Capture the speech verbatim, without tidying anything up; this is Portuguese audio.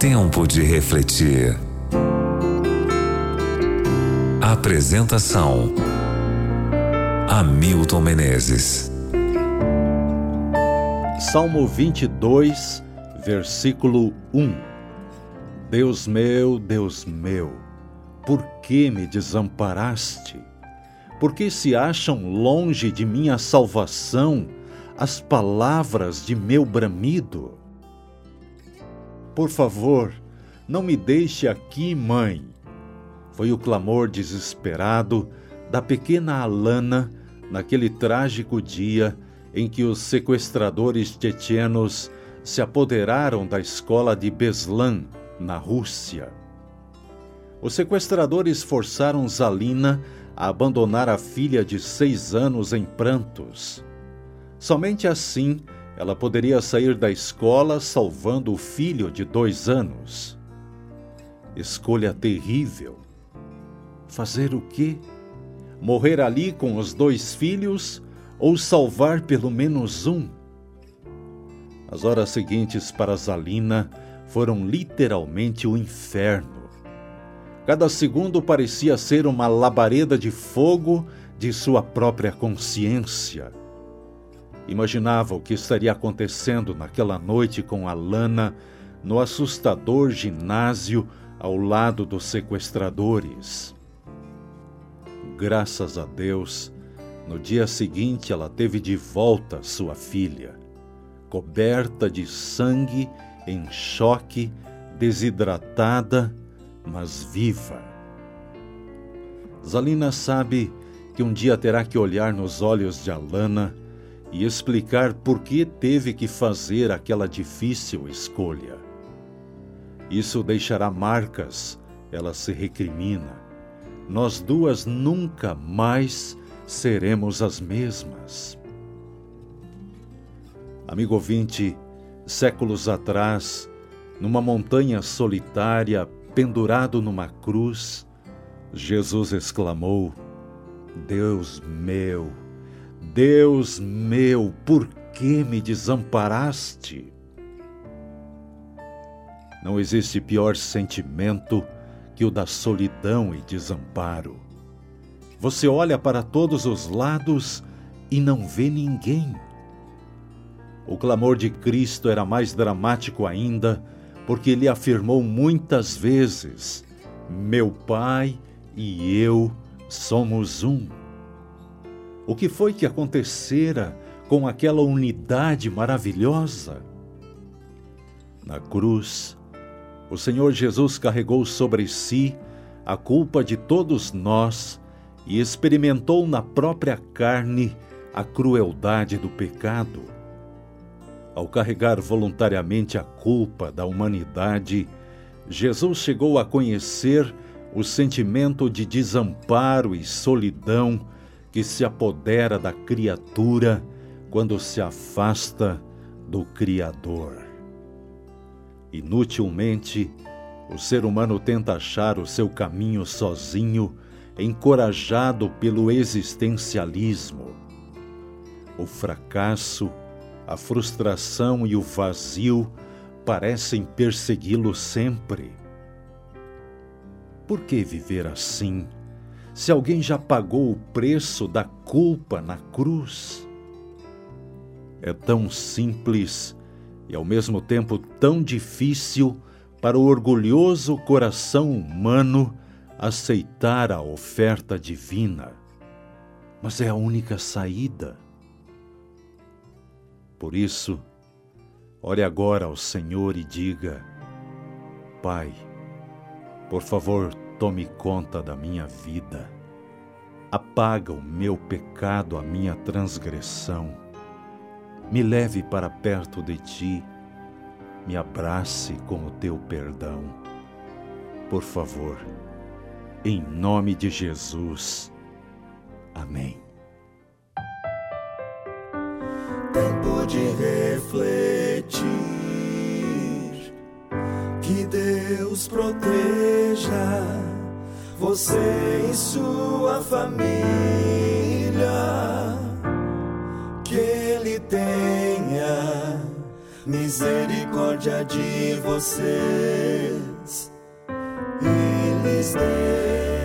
Tempo de refletir. Apresentação: Hamilton Menezes. Salmo vinte e dois, versículo um. Deus meu, Deus meu, por que me desamparaste? Por que se acham longe de minha salvação as palavras de meu bramido? Por favor, não me deixe aqui, mãe. Foi o clamor desesperado da pequena Alana naquele trágico dia em que os sequestradores tchetchenos se apoderaram da escola de Beslan, na Rússia. Os sequestradores forçaram Zalina a abandonar a filha de seis anos em prantos. Somente assim ela poderia sair da escola salvando o filho de dois anos. Escolha terrível. Fazer o quê? Morrer ali com os dois filhos ou salvar pelo menos um? As horas seguintes para Zalina foram literalmente o inferno. Cada segundo parecia ser uma labareda de fogo de sua própria consciência. Imaginava o que estaria acontecendo naquela noite com Alana no assustador ginásio ao lado dos sequestradores. Graças a Deus, no dia seguinte ela teve de volta sua filha, coberta de sangue, em choque, desidratada, mas viva. Zalina sabe que um dia terá que olhar nos olhos de Alana e explicar por que teve que fazer aquela difícil escolha. Isso deixará marcas, ela se recrimina. Nós duas nunca mais seremos as mesmas. Amigo ouvinte, séculos atrás, numa montanha solitária, pendurado numa cruz, Jesus exclamou: Deus meu, Deus meu, por que me desamparaste? Não existe pior sentimento que o da solidão e desamparo. Você olha para todos os lados e não vê ninguém. O clamor de Cristo era mais dramático ainda, porque ele afirmou muitas vezes: meu Pai e eu somos um. O que foi que acontecera com aquela unidade maravilhosa? Na cruz, o Senhor Jesus carregou sobre si a culpa de todos nós e experimentou na própria carne a crueldade do pecado. Ao carregar voluntariamente a culpa da humanidade, Jesus chegou a conhecer o sentimento de desamparo e solidão que se apodera da criatura quando se afasta do Criador. Inutilmente, o ser humano tenta achar o seu caminho sozinho, encorajado pelo existencialismo. O fracasso, a frustração e o vazio parecem persegui-lo sempre. Por que viver assim, se alguém já pagou o preço da culpa na cruz? É tão simples e ao mesmo tempo tão difícil para o orgulhoso coração humano aceitar a oferta divina. Mas é a única saída. Por isso, ore agora ao Senhor e diga: Pai, por favor, tome conta da minha vida. Apaga o meu pecado, a minha transgressão. Me leve para perto de Ti. Me abrace com o Teu perdão. Por favor, em nome de Jesus. Amém. Tempo de refletir, que Deus proteja você e sua família, que Ele tenha misericórdia de vocês e lhes dê